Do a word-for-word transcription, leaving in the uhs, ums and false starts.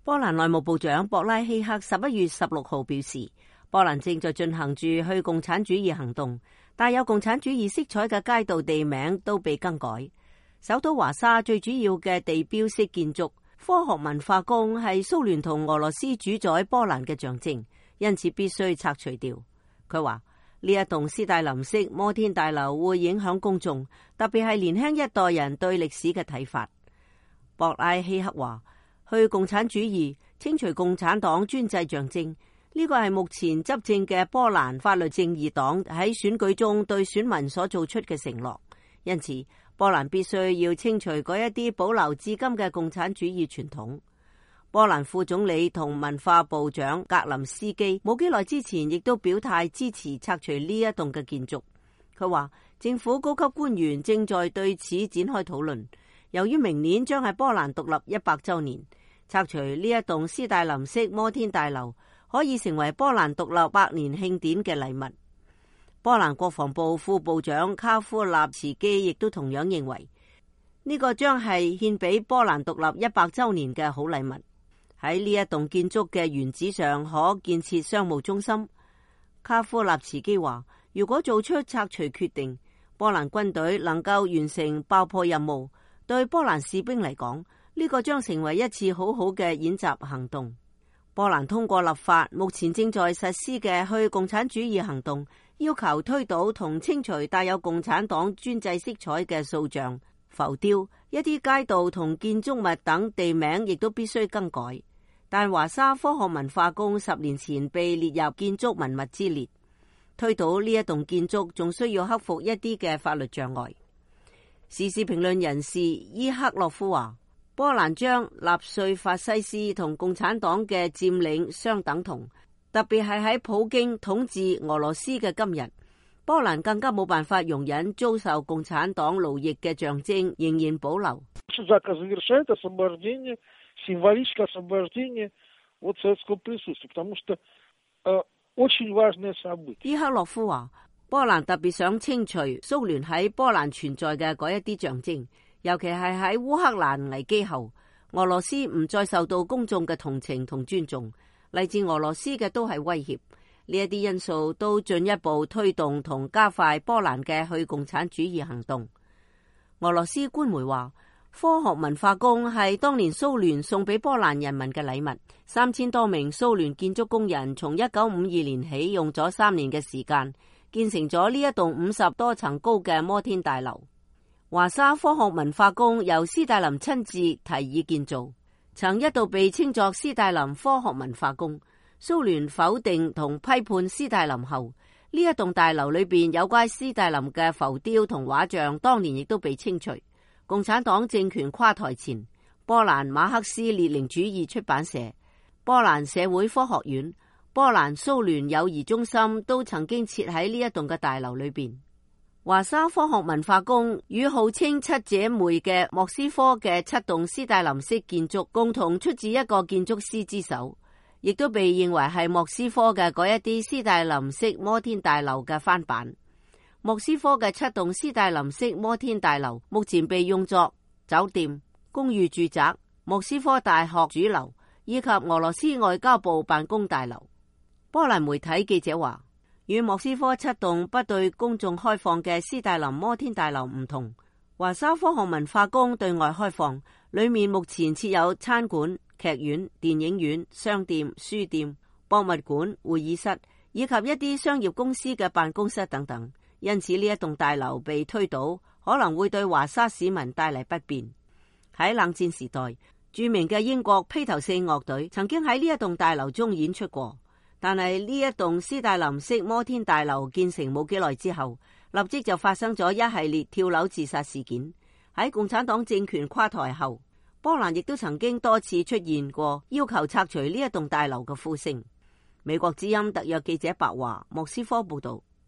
波蘭內務部長博拉希克十一月十六號表示，波蘭正在進行住去共產主義行動，帶有共產主義色彩嘅街道地名都被更改。首都華沙最主要嘅地標式建築科學文化宮係蘇聯同俄羅斯主宰波蘭嘅象徵，因此必須拆除掉。佢話呢一棟斯大林式摩天大樓會影響公眾，特別係年輕一代人對歷史嘅睇法。博拉希克話，去共產主義，清除共產黨專制象徵，呢個係目前執政嘅波蘭法律正義黨喺選舉中對選民所做出嘅承諾。因此，波蘭必須要清除嗰一啲保留至今嘅共產主義傳統。波蘭副總理同文化部長格林斯基冇幾耐之前亦都表態支持拆除呢一棟嘅建築。佢話政府高級官員正在對此展開討論。由於明年將係波蘭獨立一百週年，拆除呢一棟斯大林式摩天大樓可以成為波蘭獨立百年慶典嘅禮物。波蘭國防部副部長卡夫納茨基亦都同樣認為呢個將係獻俾波蘭獨立一百週年嘅好禮物。喺呢一棟建築嘅原址上可建設商務中心。卡夫納茨基話，如果做出拆除決定，波蘭軍隊能夠完成爆破任務，對波蘭士兵嚟講，呢個將成為一次好好嘅演習行動。波蘭通過立法，目前正在實施嘅去共產主義行動，要求推倒同清除帶有共產黨專制色彩嘅塑像、浮雕，一啲街道同建築物等地名亦都必須更改。但華沙科學文化宮十年前被列入建築文物之列，推倒呢一棟建築仲需要克服一啲嘅法律障礙。時事評論人士伊克洛夫話，波蘭將納粹法西斯同共產黨嘅佔領相等同，特別係喺普京統治俄羅斯嘅今日，波蘭更加冇辦法容忍遭受共產黨奴役嘅象徵仍然保留。 символическое освобождение от советского присутствия, потому что э, очень важное событие. 伊克洛夫話，波蘭特別想清除蘇聯喺波蘭存在嘅嗰一啲象徵，尤其係喺烏克蘭危機後，俄羅斯唔再受到公眾嘅同情同尊重，嚟自俄羅斯嘅都係威脅。呢一啲因素都進一步推動同加快波蘭嘅去共產主義行動。俄羅斯官媒話，科學文化宮係當年蘇聯送俾波蘭人民嘅禮物，三千多名蘇聯建築工人從一九五二年起用咗三年嘅時間，建成咗呢一棟五十多層高嘅摩天大樓。華沙科學文化宮由斯大林親自提議建造，曾一度被稱作斯大林科學文化宮。蘇聯否定同批判斯大林後，呢一棟大樓裏邊有關斯大林嘅浮雕同畫像，當年亦都被清除。共產黨政權垮台前，波蘭馬克思列寧主義出版社、波蘭社會科學院、波蘭蘇聯友誼中心都曾經設喺呢一棟嘅大樓裏邊。華沙科學文化宮與號稱七姐妹嘅莫斯科嘅七棟斯大林式建築共同出自一個建築師之手，亦都被認為係莫斯科嘅嗰一啲斯大林式摩天大樓嘅翻版。莫斯科嘅七棟斯大林式摩天大樓目前被用作酒店、公寓住宅、莫斯科大學主樓以及俄羅斯外交部辦公大樓。波蘭媒體記者話，與莫斯科七棟不對公眾開放嘅斯大林摩天大樓唔同，華沙科學文化宮對外開放，裏面目前設有餐館、劇院、電影院、商店、書店、博物館、會議室以及一啲商業公司嘅辦公室等等。因此呢一棟大樓被推倒，可能會對華沙市民帶嚟不便。喺冷戰時代，著名嘅英國披頭四樂隊曾經喺呢一棟大樓中演出過，但係呢一棟斯大林式摩天大樓建成冇幾耐之後，立即就發生咗一系列跳樓自殺事件。喺共產黨政權垮台後，波蘭亦都曾經多次出現過要求拆除呢一棟大樓嘅呼聲。美國之音特約記者白華莫斯科報道。